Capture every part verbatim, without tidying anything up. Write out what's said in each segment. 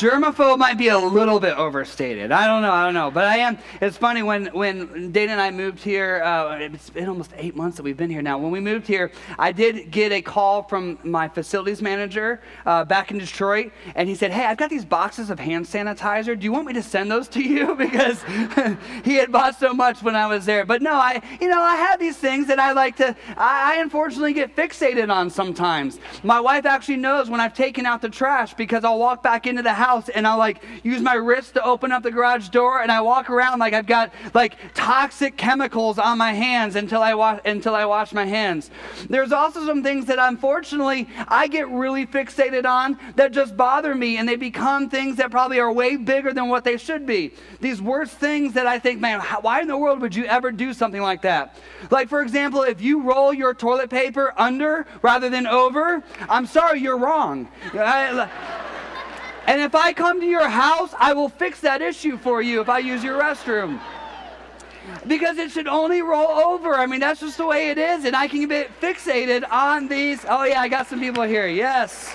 germaphobe might be a little bit overstated. I don't know, I don't know. But I am, it's funny, when, when Dana and I moved here, uh, it's been almost eight months that we've been here now. When we moved here, I did get a call from my facilities manager uh, back in Detroit, and he said, hey, I've got these boxes of hand sanitizer. Do you want me to send those to you? Because he had bought so much when I was there. But no, I, you know, I have these things that I like to, I, I unfortunately get fixated on sometimes. My wife actually knows when I've taken out the trash, because I'll walk back into the house and I'll like use my wrist to open up the garage door, and I walk around like I've got like toxic chemicals on my hands until I wash until I wash my hands. There's also some things that unfortunately I get really fixated on that just bother me, and they become things that probably are way bigger than what they should be. These worst things that I think, man, how, why in the world would you ever do something like that? Like, for example, if you roll your toilet paper under rather than over, I'm sorry, you're wrong. I, and if I come to your house, I will fix that issue for you if I use your restroom. Because it should only roll over. I mean, that's just the way it is. And I can get fixated on these. Oh, yeah, I got some people here. Yes.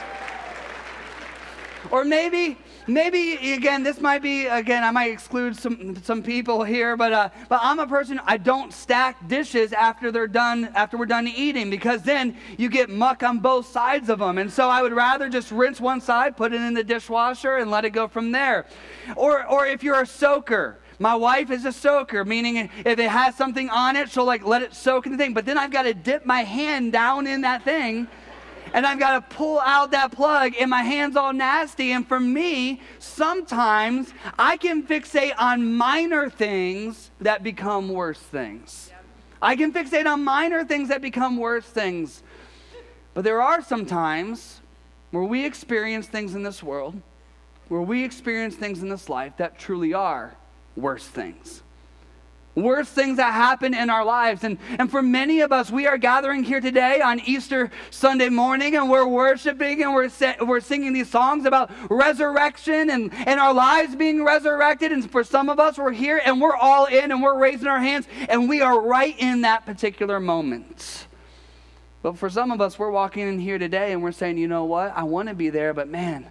Or maybe, maybe again, this might be, again, I might exclude some some people here, but uh, but I'm a person, I don't stack dishes after they're done, after we're done eating, because then you get muck on both sides of them. And so I would rather just rinse one side, put it in the dishwasher, and let it go from there. Or or if you're a soaker. My wife is a soaker, meaning if it has something on it, she'll like let it soak in the thing. But then I've got to dip my hand down in that thing, and I've got to pull out that plug, and my hand's all nasty. And for me, sometimes I can fixate on minor things that become worse things. I can fixate on minor things that become worse things. But there are some times where we experience things in this world, where we experience things in this life that truly are worse things. Worst things that happen in our lives. And, and for many of us, we are gathering here today on Easter Sunday morning, and we're worshiping, and we're we're singing these songs about resurrection and, and our lives being resurrected. And for some of us, we're here and we're all in and we're raising our hands, and we are right in that particular moment. But for some of us, we're walking in here today and we're saying, you know what? I want to be there, but man,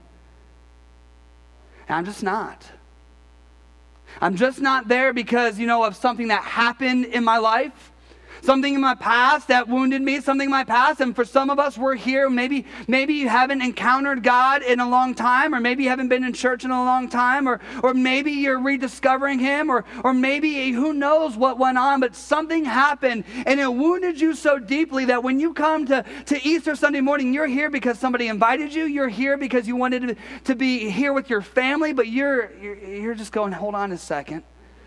I'm just not. I'm just not there because, you know, of something that happened in my life, something in my past that wounded me, something in my past. And for some of us, we're here. Maybe, maybe you haven't encountered God in a long time, or maybe you haven't been in church in a long time, or or maybe you're rediscovering Him, or or maybe who knows what went on, but something happened and it wounded you so deeply that when you come to, to Easter Sunday morning, you're here because somebody invited you. You're here because you wanted to, to be here with your family, but you're, you're you're just going, hold on a second.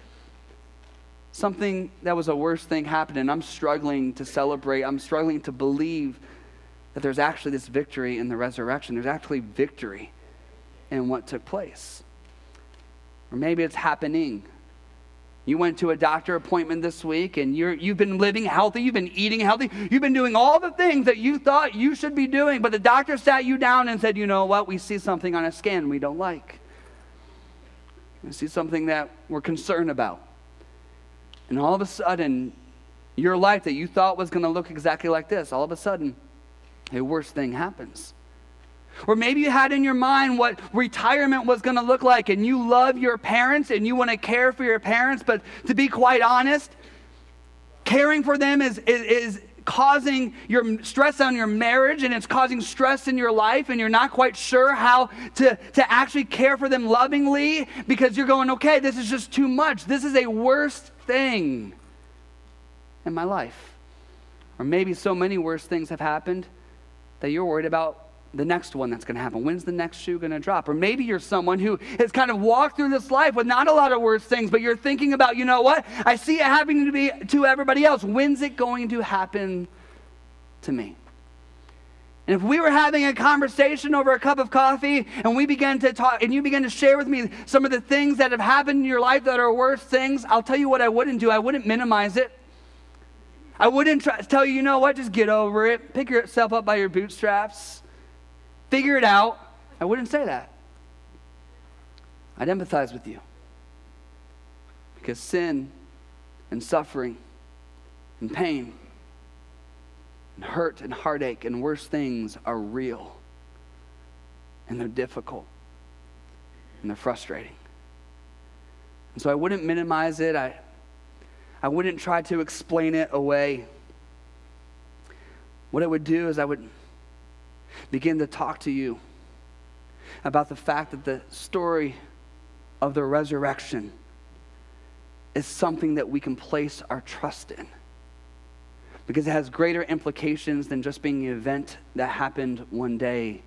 Something that was a worse thing happened, and I'm struggling to celebrate. I'm struggling to believe that there's actually this victory in the resurrection. There's actually victory in what took place. Or maybe it's happening. You went to a doctor appointment this week, and you're, you've been living healthy. You've been eating healthy. You've been doing all the things that you thought you should be doing, but the doctor sat you down and said, you know what? We see something on a scan we don't like. We see something that we're concerned about. And all of a sudden, your life that you thought was going to look exactly like this, all of a sudden, a worse thing happens. Or maybe you had in your mind what retirement was going to look like, and you love your parents and you want to care for your parents, but to be quite honest, caring for them is, is, is causing your stress on your marriage, and it's causing stress in your life, and you're not quite sure how to, to actually care for them lovingly because you're going, okay, this is just too much. This is a worst thing in my life. Or maybe so many worse things have happened that you're worried about the next one that's going to happen. When's the next shoe going to drop? Or maybe you're someone who has kind of walked through this life with not a lot of worse things, but you're thinking about, you know what? I see it happening to be to everybody else. When's it going to happen to me? And if we were having a conversation over a cup of coffee and we began to talk and you began to share with me some of the things that have happened in your life that are worse things, I'll tell you what I wouldn't do. I wouldn't minimize it. I wouldn't try, tell you, you know what, just get over it. Pick yourself up by your bootstraps. Figure it out. I wouldn't say that. I'd empathize with you. Because sin and suffering and pain and hurt and heartache and worse things are real. And they're difficult. and they're frustrating. And so I wouldn't minimize it. I, I wouldn't try to explain it away. What I would do is I would begin to talk to you about the fact that the story of the resurrection is something that we can place our trust in, because it has greater implications than just being an event that happened one day.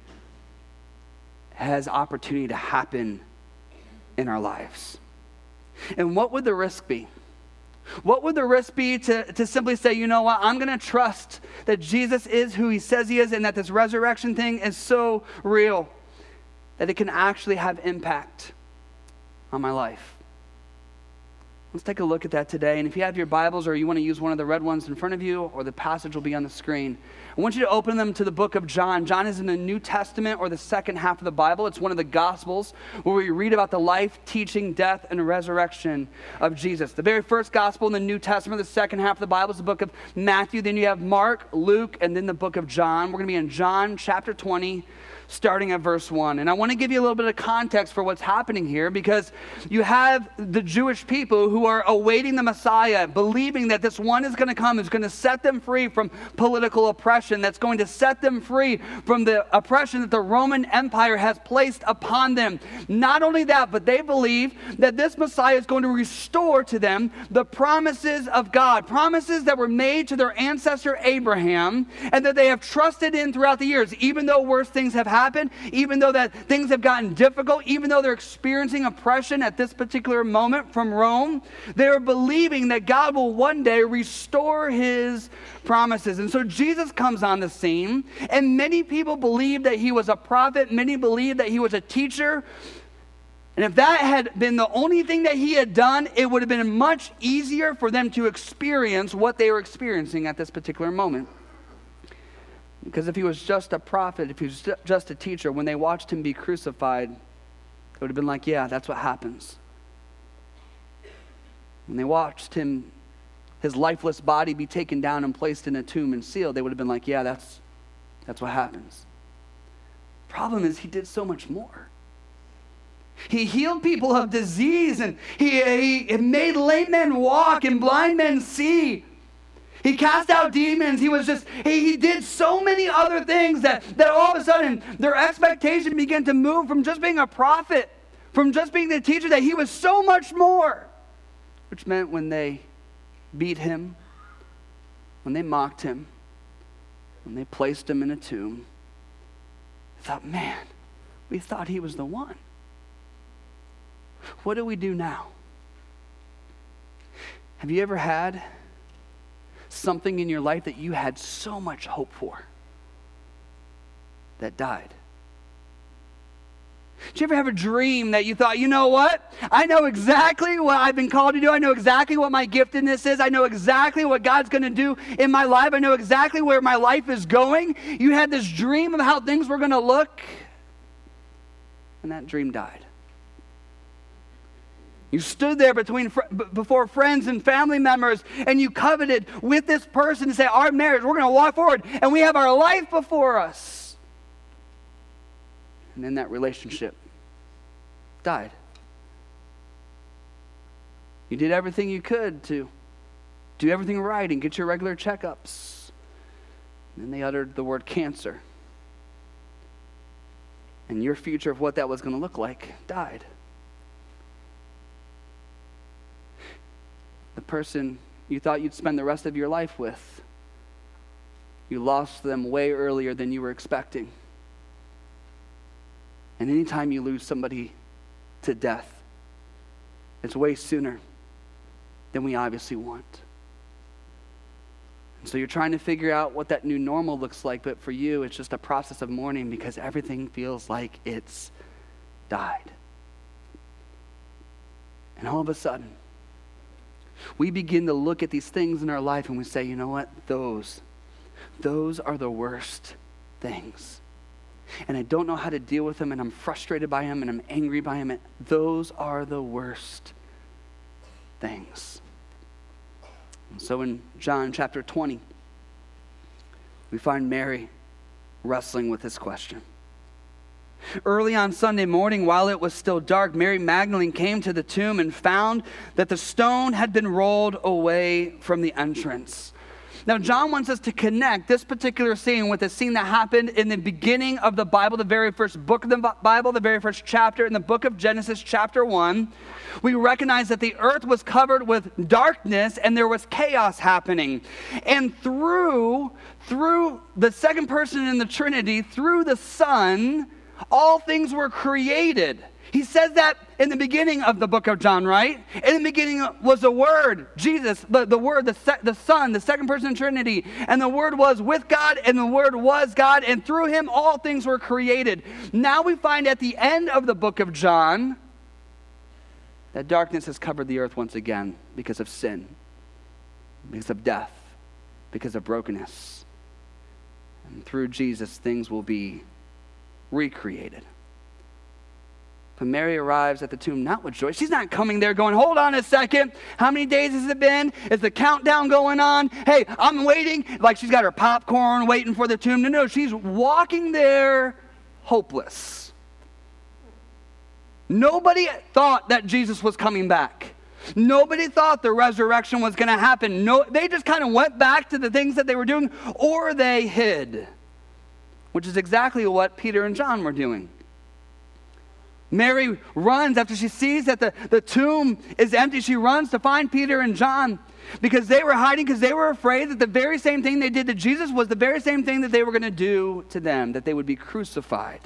It has opportunity to happen in our lives. And what would the risk be? What would the risk be to, to simply say, you know what, I'm going to trust that Jesus is who he says he is, and that this resurrection thing is so real that it can actually have impact on my life? Let's take a look at that today. And if you have your Bibles, or you want to use one of the red ones in front of you, or the passage will be on the screen, I want you to open them to the book of John. John is in the New Testament, or the second half of the Bible. It's one of the Gospels where we read about the life, teaching, death, and resurrection of Jesus. The very first Gospel in the New Testament, the second half of the Bible, is the book of Matthew. Then you have Mark, Luke, and then the book of John. We're going to be in John chapter twenty, starting at verse one. And I want to give you a little bit of context for what's happening here, because you have the Jewish people who are awaiting the Messiah, believing that this one is going to come, who's going to set them free from political oppression, that's going to set them free from the oppression that the Roman Empire has placed upon them. Not only that, but they believe that this Messiah is going to restore to them the promises of God, promises that were made to their ancestor Abraham, and that they have trusted in throughout the years, even though worse things have happened. Happen, even though that things have gotten difficult, even though they're experiencing oppression at this particular moment from Rome, they're believing that God will one day restore his promises. And so Jesus comes on the scene, and many people believe that he was a prophet. Many believe that he was a teacher. And if that had been the only thing that he had done, it would have been much easier for them to experience what they were experiencing at this particular moment. Because if he was just a prophet, if he was just a teacher, when they watched him be crucified, they would have been like, yeah, that's what happens. When they watched him, his lifeless body be taken down and placed in a tomb and sealed, they would have been like, yeah, that's, that's what happens. The problem is he did so much more. He healed people of disease, and he, he made lame men walk and blind men see. He cast out demons. He was just, he, he did so many other things that, that all of a sudden their expectation began to move from just being a prophet, from just being the teacher, that he was so much more. Which meant when they beat him, when they mocked him, when they placed him in a tomb, they thought, man, we thought he was the one. What do we do now? Have you ever had something in your life that you had so much hope for that died? Did you ever have a dream that you thought, you know what? I know exactly what I've been called to do. I know exactly what my giftedness is. I know exactly what God's going to do in my life. I know exactly where my life is going. You had this dream of how things were going to look, and that dream died. You stood there between before friends and family members, and you coveted with this person to say, our marriage, we're going to walk forward, and we have our life before us. And then that relationship died. You did everything you could to do everything right and get your regular checkups. And then they uttered the word cancer. And your future of what that was going to look like died. The person you thought you'd spend the rest of your life with, you lost them way earlier than you were expecting. And anytime you lose somebody to death, it's way sooner than we obviously want. And so you're trying to figure out what that new normal looks like, but for you, it's just a process of mourning because everything feels like it's died. And all of a sudden, we begin to look at these things in our life and we say, you know what? Those, those are the worst things. And I don't know how to deal with them, and I'm frustrated by them, and I'm angry by them. Those are the worst things. And so in John chapter twenty, we find Mary wrestling with this question. Early on Sunday morning, while it was still dark, Mary Magdalene came to the tomb and found that the stone had been rolled away from the entrance. Now, John wants us to connect this particular scene with a scene that happened in the beginning of the Bible, the very first book of the Bible, the very first chapter in the book of Genesis, chapter one. We recognize that the earth was covered with darkness and there was chaos happening. And through, through the second person in the Trinity, through the Son, all things were created. He says that in the beginning of the book of John, right? In the beginning was the Word, Jesus, the, the Word, the, se- the Son, the second person in Trinity. And the Word was with God, and the Word was God, and through Him all things were created. Now we find at the end of the book of John that darkness has covered the earth once again because of sin, because of death, because of brokenness. And through Jesus, things will be recreated. But Mary arrives at the tomb not with joy. She's not coming there going, hold on a second. How many days has it been? Is the countdown going on? Hey, I'm waiting. Like she's got her popcorn waiting for the tomb. No, no, she's walking there hopeless. Nobody thought that Jesus was coming back. Nobody thought the resurrection was going to happen. No, they just kind of went back to the things that they were doing, or they hid, which is exactly what Peter and John were doing. Mary runs after she sees that the, the tomb is empty. She runs to find Peter and John because they were hiding, because they were afraid that the very same thing they did to Jesus was the very same thing that they were going to do to them, that they would be crucified.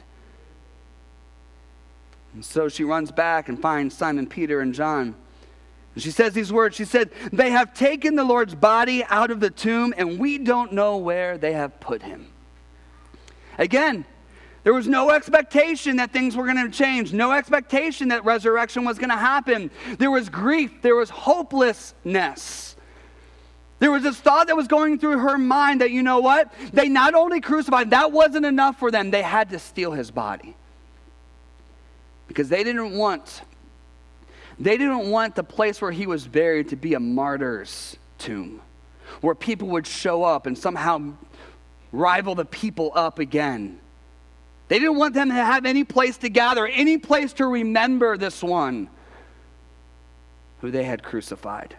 And so she runs back and finds Simon Peter and John. And she says these words. She said, they have taken the Lord's body out of the tomb, and we don't know where they have put him. Again, there was no expectation that things were going to change. No expectation that resurrection was going to happen. There was grief. There was hopelessness. There was this thought that was going through her mind that, you know what? They not only crucified, that wasn't enough for them. They had to steal his body. Because they didn't want, they didn't want the place where he was buried to be a martyr's tomb, where people would show up and somehow rival the people up again. They didn't want them to have any place to gather, any place to remember this one who they had crucified.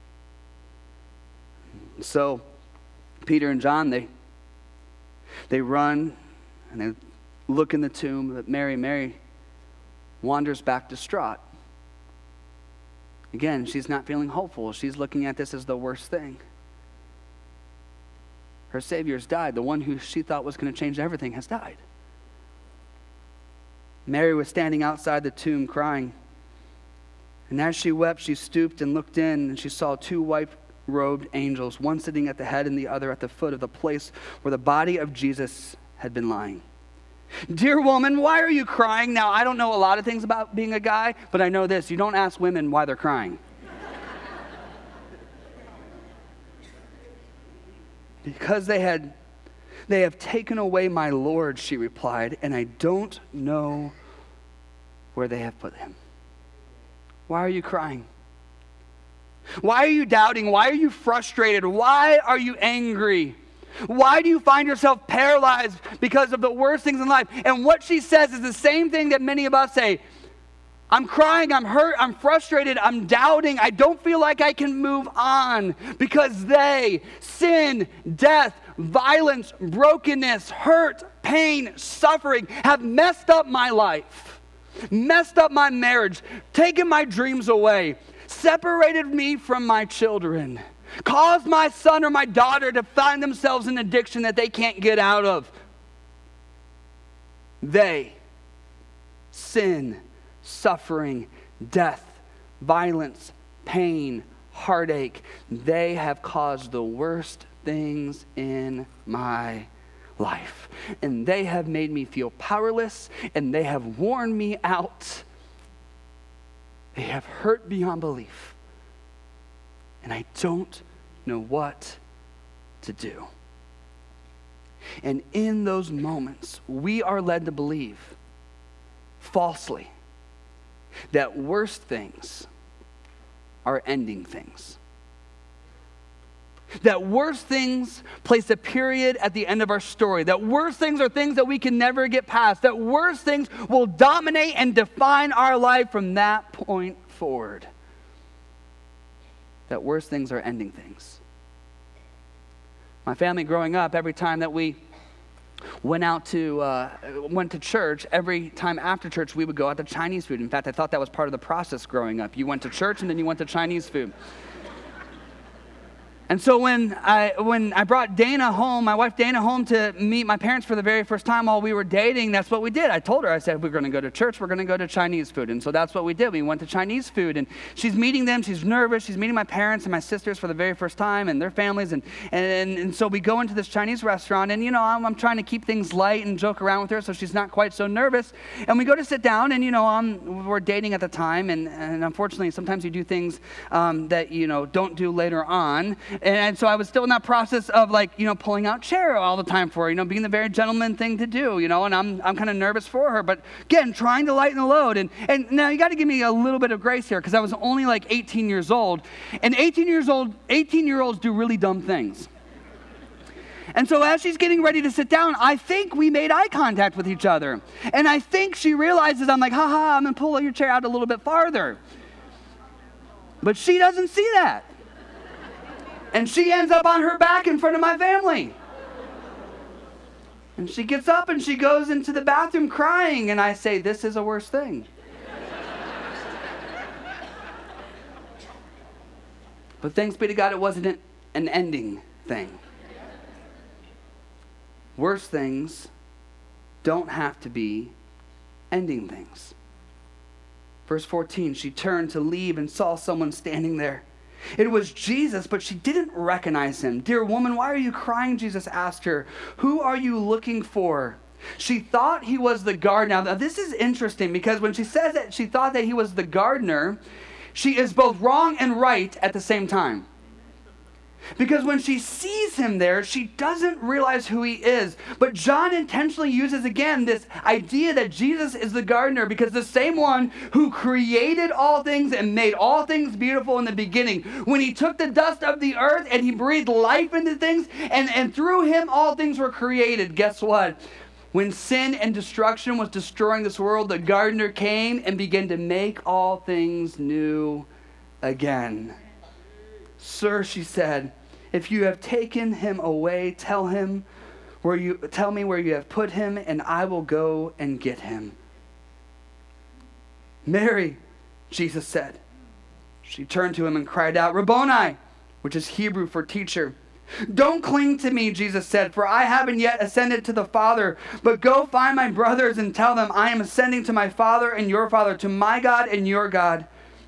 So Peter and John, they they run and they look in the tomb, but Mary, Mary wanders back distraught. Again, she's not feeling hopeful. She's looking at this as the worst thing. Her Savior's died. The one who she thought was going to change everything has died. Mary was standing outside the tomb crying. And as she wept, she stooped and looked in, and she saw two white-robed angels, one sitting at the head and the other at the foot of the place where the body of Jesus had been lying. Dear woman, why are you crying? Now, I don't know a lot of things about being a guy, but I know this. You don't ask women why they're crying. Because they had They have taken away my Lord, she replied, and I don't know where they have put him. Why are you crying? Why are you doubting? Why are you frustrated? Why are you angry? Why do you find yourself paralyzed because of the worst things in life? And what she says is the same thing that many of us say. I'm crying, I'm hurt, I'm frustrated, I'm doubting, I don't feel like I can move on because they, sin, death, violence, brokenness, hurt, pain, suffering have messed up my life, messed up my marriage, taken my dreams away, separated me from my children, caused my son or my daughter to find themselves in addiction that they can't get out of. They, sin, suffering, death, violence, pain, heartache, they have caused the worst things in my life. And they have made me feel powerless, and they have worn me out. They have hurt beyond belief. And I don't know what to do. And in those moments, we are led to believe falsely that worst things are ending things. that worse things place a period at the end of our story, that worse things are things that we can never get past, that worse things will dominate and define our life from that point forward. That worse things are ending things. My family growing up, every time that we went out to, uh, went to church, every time after church we would go out to Chinese food. In fact, I thought that was part of the process growing up. You went to church and then you went to Chinese food. And so when I when I brought Dana home, my wife Dana home to meet my parents for the very first time while we were dating, that's what we did. I told her, I said, we're going to go to church, we're going to go to Chinese food. And so that's what we did. We went to Chinese food, and she's meeting them, she's nervous, she's meeting my parents and my sisters for the very first time and their families. And and, and so we go into this Chinese restaurant, and you know, I'm, I'm trying to keep things light and joke around with her so she's not quite so nervous. And we go to sit down, and you know, I'm, we're dating at the time, and, and unfortunately sometimes you do things um, that, you know, don't do later on. And so I was still in that process of, like, you know, pulling out chair all the time for her, you know, being the very gentleman thing to do, you know, and I'm I'm kind of nervous for her, but again, trying to lighten the load. And, and now you got to give me a little bit of grace here, because I was only like eighteen years old, and eighteen years old, eighteen year olds do really dumb things. And so as she's getting ready to sit down, I think we made eye contact with each other. And I think she realizes, I'm like, haha, I'm going to pull your chair out a little bit farther. But she doesn't see that. And she ends up on her back in front of my family. And she gets up and she goes into the bathroom crying. And I say, this is a worse thing. But thanks be to God, it wasn't an ending thing. Worse things don't have to be ending things. Verse fourteen, she turned to leave and saw someone standing there. It was Jesus, but she didn't recognize him. Dear woman, why are you crying? Jesus asked her. Who are you looking for? She thought he was the gardener. Now, this is interesting, because when she says that she thought that he was the gardener, she is both wrong and right at the same time. Because when she sees him there, she doesn't realize who he is. But John intentionally uses again this idea that Jesus is the gardener, because the same one who created all things and made all things beautiful in the beginning, when he took the dust of the earth and he breathed life into things, and, and through him all things were created, guess what? When sin and destruction was destroying this world, the gardener came and began to make all things new again. Sir, she said, if you have taken him away, tell him where you tell me where you have put him, and I will go and get him. Mary, Jesus said. She turned to him and cried out, Rabboni, which is Hebrew for teacher. Don't cling to me, Jesus said, for I haven't yet ascended to the Father, but go find my brothers and tell them I am ascending to my Father and your Father, to my God and your God.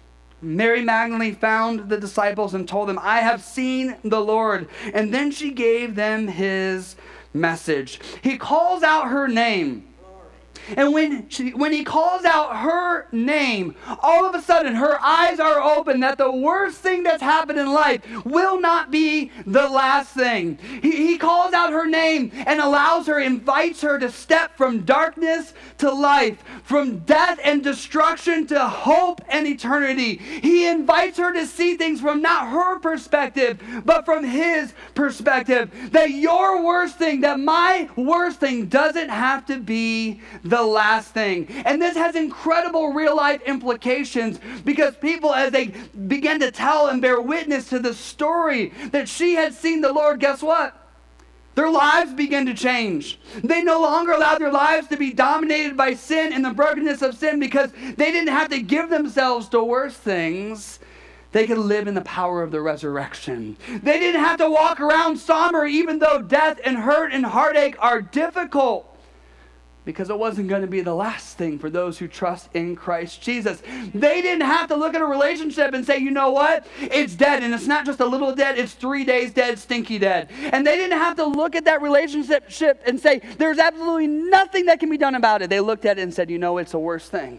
Mary Magdalene found the disciples and told them, I have seen the Lord. And then she gave them his message. He calls out her name. And when she, when he calls out her name, all of a sudden her eyes are open that the worst thing that's happened in life will not be the last thing. He, he calls out her name and allows her, invites her to step from darkness to life, from death and destruction to hope and eternity. He invites her to see things from not her perspective, but from his perspective. That your worst thing, that my worst thing doesn't have to be the last thing. And this has incredible real life implications, because people, as they begin to tell and bear witness to the story that she had seen the Lord, guess what? Their lives begin to change. They no longer allowed their lives to be dominated by sin and the brokenness of sin, because they didn't have to give themselves to worse things. They could live in the power of the resurrection. They didn't have to walk around somber, even though death and hurt and heartache are difficult, because it wasn't going to be the last thing for those who trust in Christ Jesus. They didn't have to look at a relationship and say, you know what? It's dead. And it's not just a little dead. It's three days dead, stinky dead. And they didn't have to look at that relationship and say, there's absolutely nothing that can be done about it. They looked at it and said, you know, it's the worst thing.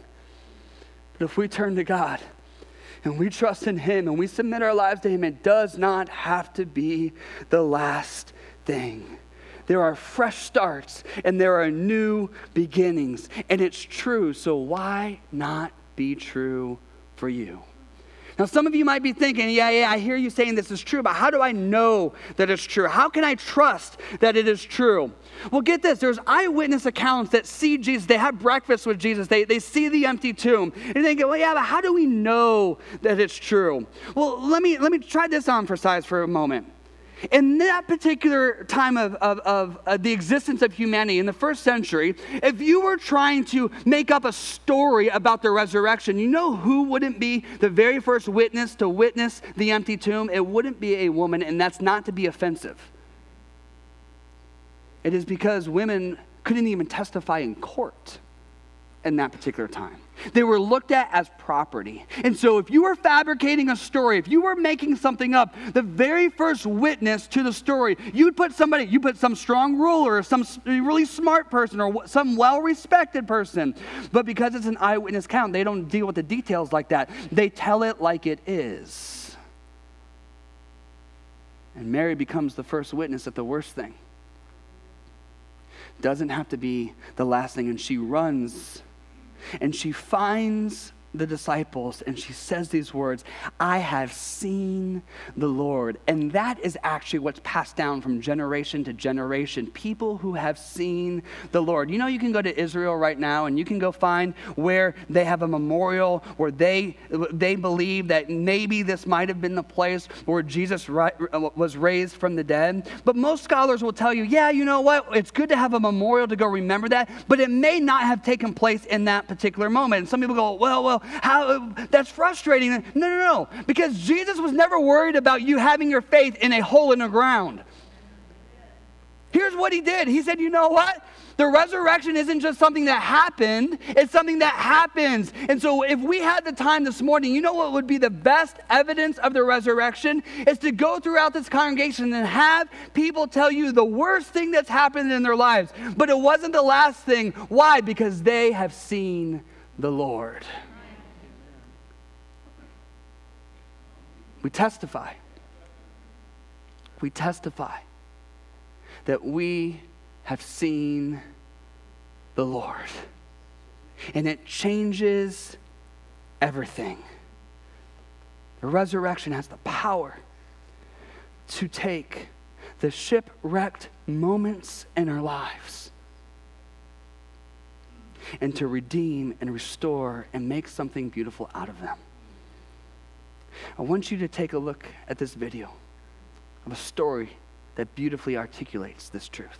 But if we turn to God and we trust in him and we submit our lives to him, it does not have to be the last thing. There are fresh starts and there are new beginnings. And it's true, so why not be true for you? Now, some of you might be thinking, yeah, yeah, I hear you saying this is true, but how do I know that it's true? How can I trust that it is true? Well, get this. There's eyewitness accounts that see Jesus. They have breakfast with Jesus. They, they see the empty tomb. And they go, well, yeah, but how do we know that it's true? Well, let me, let me try this on for size for a moment. In that particular time of, of, of uh, the existence of humanity in the first century, if you were trying to make up a story about the resurrection, you know who wouldn't be the very first witness to witness the empty tomb? It wouldn't be a woman, and that's not to be offensive. It is because women couldn't even testify in court in that particular time. They were looked at as property. And so if you were fabricating a story, if you were making something up, the very first witness to the story, you'd put somebody, you put some strong ruler, or some really smart person, or some well-respected person. But because it's an eyewitness account, they don't deal with the details like that. They tell it like it is. And Mary becomes the first witness at the worst thing. Doesn't have to be the last thing, and she runs and she finds the disciples and she says these words, I have seen the Lord. And that is actually what's passed down from generation to generation. People who have seen the Lord. You know, you can go to Israel right now and you can go find where they have a memorial where they they believe that maybe this might have been the place where Jesus was raised from the dead. But most scholars will tell you, yeah, you know what? It's good to have a memorial to go remember that, but it may not have taken place in that particular moment. And some people go, well, well, how that's frustrating. No, no, no. Because Jesus was never worried about you having your faith in a hole in the ground. Here's what he did. He said, you know what? The resurrection isn't just something that happened. It's something that happens. And so if we had the time this morning, you know what would be the best evidence of the resurrection? Is to go throughout this congregation and have people tell you the worst thing that's happened in their lives. But it wasn't the last thing. Why? Because they have seen the Lord. We testify. We testify that we have seen the Lord. And it changes everything. The resurrection has the power to take the shipwrecked moments in our lives and to redeem and restore and make something beautiful out of them. I want you to take a look at this video of a story that beautifully articulates this truth.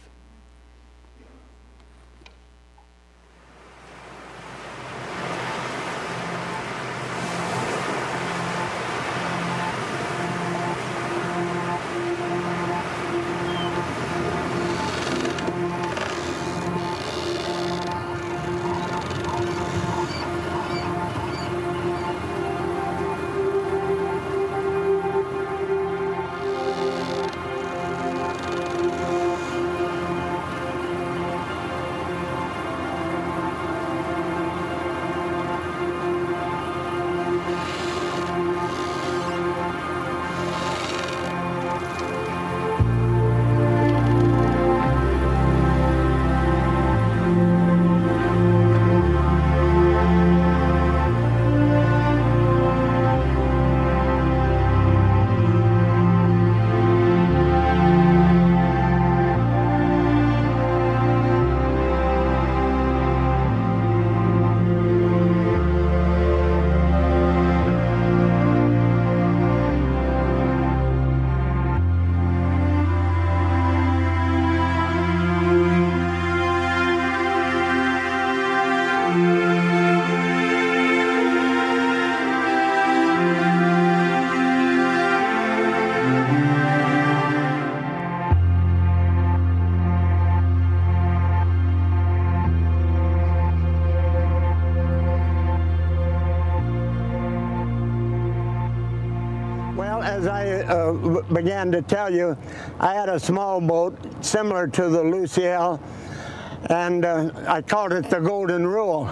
As I uh, began to tell you, I had a small boat similar to the Luciel, and uh, I called it the Golden Rule.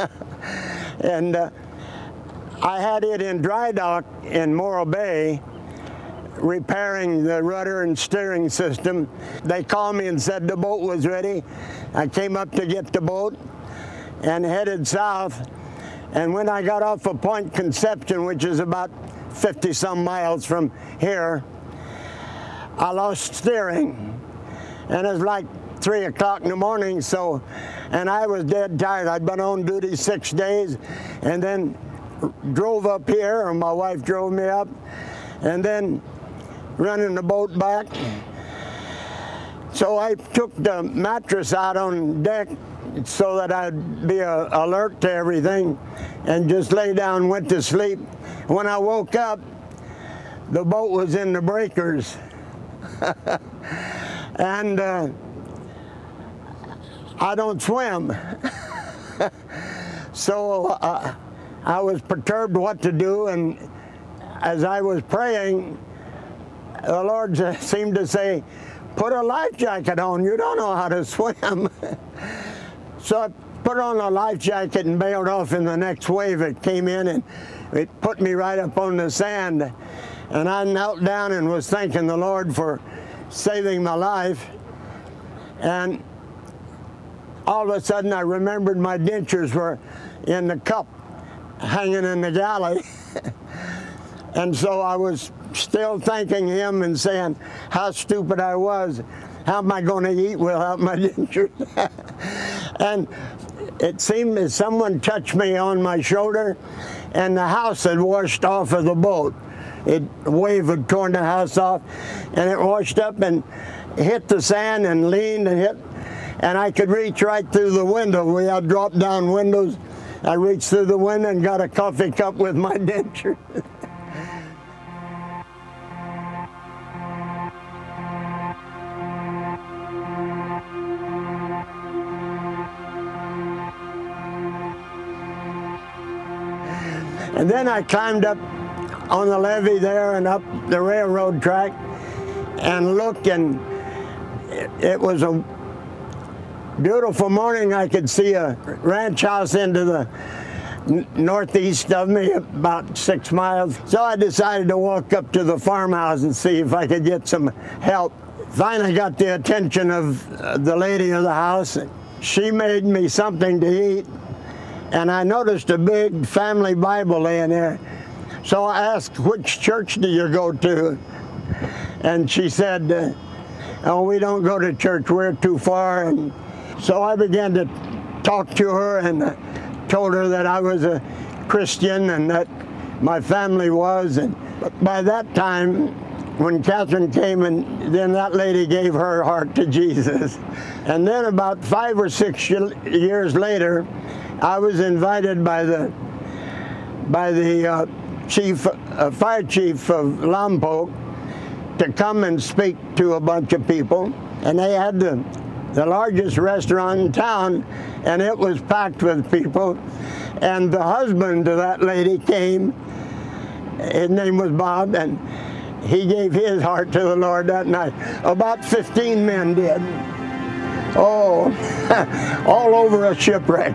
and uh, I had it in dry dock in Morro Bay, repairing the rudder and steering system. They called me and said the boat was ready. I came up to get the boat and headed south, And when I got off of Point Conception, which is about fifty some miles from here, I lost steering. And it was like three o'clock in the morning, so, and I was dead tired. I'd been on duty six days and then drove up here, or my wife drove me up, and then running the boat back. So I took the mattress out on deck so that I'd be uh, alert to everything, and just lay down, went to sleep. When I woke up, the boat was in the breakers. And uh, I don't swim. So uh, I was perturbed what to do, and as I was praying, the Lord seemed to say, put a life jacket on, you don't know how to swim. So I put on a life jacket and bailed off in the next wave. It came in and it put me right up on the sand. And I knelt down and was thanking the Lord for saving my life. And all of a sudden I remembered my dentures were in the cup hanging in the galley. And so I was still thanking him and saying how stupid I was. How am I going to eat without my dentures? And it seemed that someone touched me on my shoulder, and the house had washed off of the boat. It wave had torn the house off, and it washed up and hit the sand and leaned and hit, and I could reach right through the window. We had drop down windows. I reached through the window and got a coffee cup with my denture. And then I climbed up on the levee there and up the railroad track and looked, and it, it was a beautiful morning. I could see a ranch house into the n- northeast of me, about six miles. So I decided to walk up to the farmhouse and see if I could get some help. Finally got the attention of uh, the lady of the house. She made me something to eat, and I noticed a big family Bible laying there. So I asked, which church do you go to? And she said, uh, oh, we don't go to church, we're too far. And so I began to talk to her and uh, told her that I was a Christian and that my family was. And by that time, when Catherine came, and then that lady gave her heart to Jesus. And then about five or six years later, I was invited by the by the uh, chief, uh, fire chief of Lompoc to come and speak to a bunch of people, and they had the the largest restaurant in town, and it was packed with people. And the husband to that lady came. His name was Bob, and he gave his heart to the Lord that night. About fifteen men did. Oh, all over a shipwreck.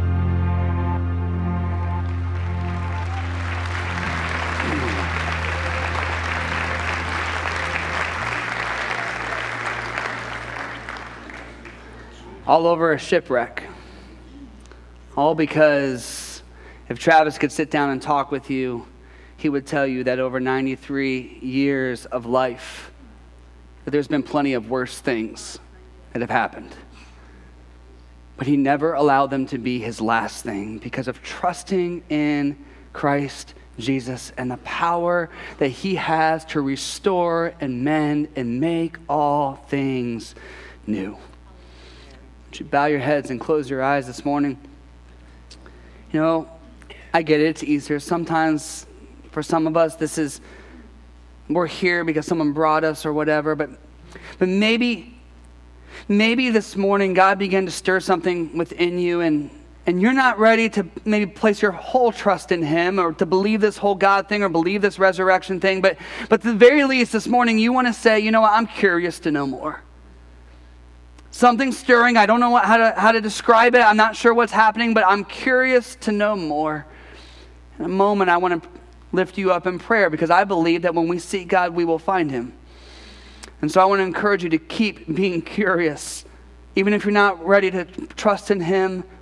All over a shipwreck. All because if Travis could sit down and talk with you, he would tell you that over ninety-three years of life, that there's been plenty of worse things that have happened. But he never allowed them to be his last thing because of trusting in Christ Jesus and the power that he has to restore and mend and make all things new. Would you bow your heads and close your eyes this morning? You know, I get it, it's easier. Sometimes for some of us, this is, we're here because someone brought us or whatever, but but maybe, maybe this morning God began to stir something within you, and and you're not ready to maybe place your whole trust in him or to believe this whole God thing or believe this resurrection thing, but, but at the very least this morning you want to say, you know what, I'm curious to know more. Something stirring. I don't know what, how to how to describe it. I'm not sure what's happening, but I'm curious to know more. In a moment, I want to lift you up in prayer because I believe that when we seek God, we will find him. And so I want to encourage you to keep being curious. Even if you're not ready to trust in him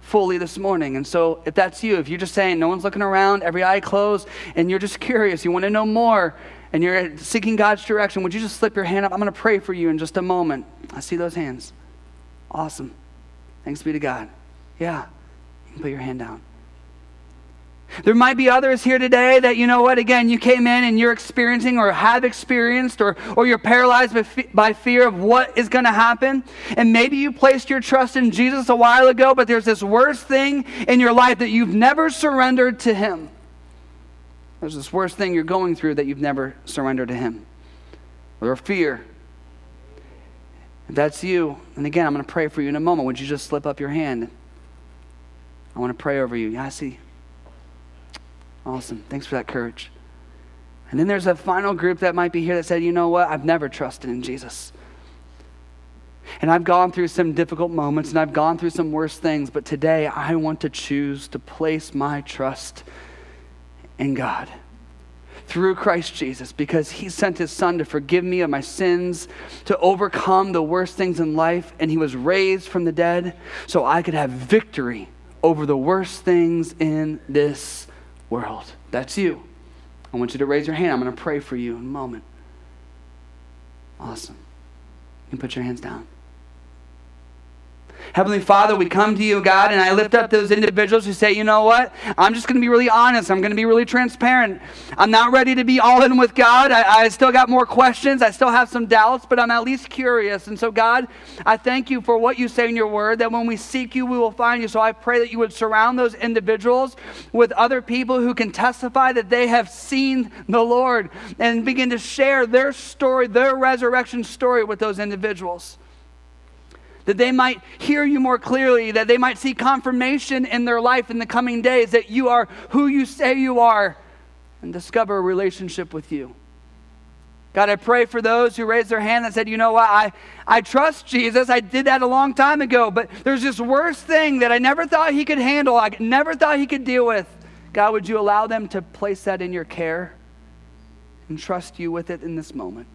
fully this morning. And so if that's you, if you're just saying no one's looking around, every eye closed, and you're just curious, you want to know more, and you're seeking God's direction, would you just slip your hand up? I'm going to pray for you in just a moment. I see those hands. Awesome. Thanks be to God. Yeah, you can put your hand down. There might be others here today that, you know what, again, you came in and you're experiencing or have experienced or, or you're paralyzed by, fe- by fear of what is going to happen. And maybe you placed your trust in Jesus a while ago, but there's this worst thing in your life that you've never surrendered to him. There's this worst thing you're going through that you've never surrendered to him. Or fear. If that's you, and again, I'm going to pray for you in a moment. Would you just slip up your hand? I want to pray over you. Yeah, I see. Awesome. Thanks for that courage. And then there's a final group that might be here that said, you know what? I've never trusted in Jesus. And I've gone through some difficult moments and I've gone through some worse things, but today I want to choose to place my trust in God through Christ Jesus, because he sent his son to forgive me of my sins, to overcome the worst things in life, and he was raised from the dead so I could have victory over the worst things in this world. That's you. I want you to raise your hand. I'm going to pray for you in a moment. Awesome. You can put your hands down. Heavenly Father, we come to you, God, and I lift up those individuals who say, you know what? I'm just going to be really honest. I'm going to be really transparent. I'm not ready to be all in with God. I, I still got more questions. I still have some doubts, but I'm at least curious. And so, God, I thank you for what you say in your word, that when we seek you, we will find you. So I pray that you would surround those individuals with other people who can testify that they have seen the Lord and begin to share their story, their resurrection story with those individuals. That they might hear you more clearly, that they might see confirmation in their life in the coming days that you are who you say you are, and discover a relationship with you. God, I pray for those who raised their hand and said, you know what, I, I trust Jesus. I did that a long time ago, but there's this worst thing that I never thought he could handle. I never thought he could deal with. God, would you allow them to place that in your care and trust you with it in this moment?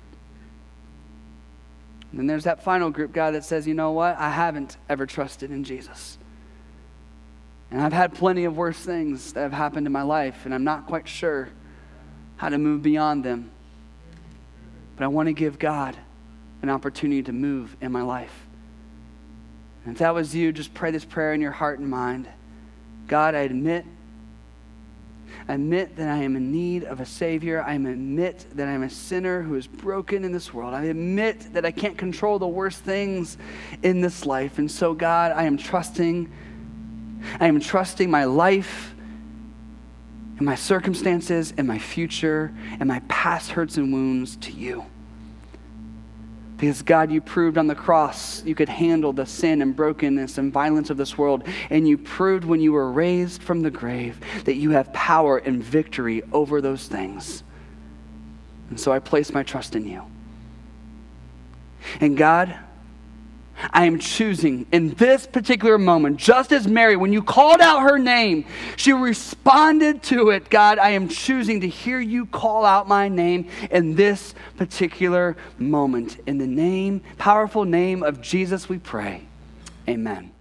And then there's that final group, God, that says, you know what? I haven't ever trusted in Jesus. And I've had plenty of worse things that have happened in my life, and I'm not quite sure how to move beyond them. But I want to give God an opportunity to move in my life. And if that was you, just pray this prayer in your heart and mind. God, I admit I admit that I am in need of a Savior. I admit that I am a sinner who is broken in this world. I admit that I can't control the worst things in this life. And so, God, I am trusting, I am trusting my life and my circumstances and my future and my past hurts and wounds to you. Because, God, you proved on the cross you could handle the sin and brokenness and violence of this world. And you proved when you were raised from the grave that you have power and victory over those things. And so I place my trust in you. And God, I am choosing in this particular moment, just as Mary, when you called out her name, she responded to it. God, I am choosing to hear you call out my name in this particular moment. In the name, powerful name of Jesus we pray. Amen.